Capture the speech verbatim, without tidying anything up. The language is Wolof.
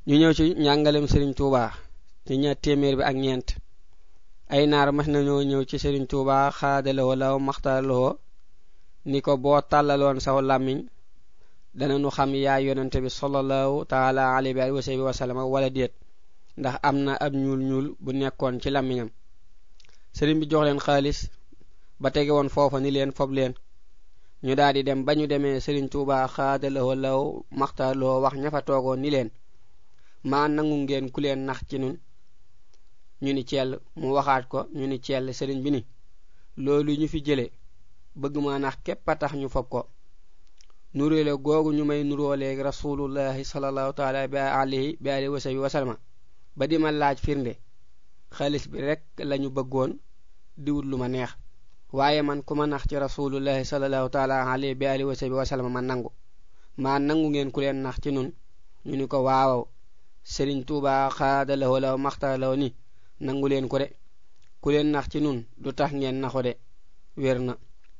ñu ñëw ci ñangalem Serigne Touba ci ñaar téeméer bi ak ñeent ay naar mas nañoo ñëw ci Serigne Touba xaadaloo law maxtaloo ni ko boo tàllaloon saw làmmiñ dana nu xam yaa yonente bi sallallahu taala alayhi wa sallam wala déet ndax am na ab ñuul ñuul bu nekkoon ci làmmiñam Serigne bi jox leen xaalis ba tege woon foofa ni leen fob leen ñu daldi dem bañu demee Serigne Touba xaadaloo law maxtaloo wax ña fa toogoon ni leen ma nangu ngeen ku leen nax ci nun ñu ni ciel mu waxaat ko ñu ni ciel Serigne bi ni loolu ñu fi jëlé bëgg ma nax képp tax ñu fop ko nuréle googu ñu may nuróole rasulullah sallallahu ta'ala alayhi bi alihi wa sallam ba di ma laaj firnde xaalis bi rek lañu bëggoon di wut lu ma neex waaye man ku ma nax ci rasulullah sallallahu ta'ala alayhi bi alihi wa sallam man nangu ma nangu ngeen ku leen nax ci nun ñu ni ko waaw Serigne Touba xaadaloo law maxtaloo ni nangu leen ko de ku leen nax ci nun du tax ngeen naxo de wér na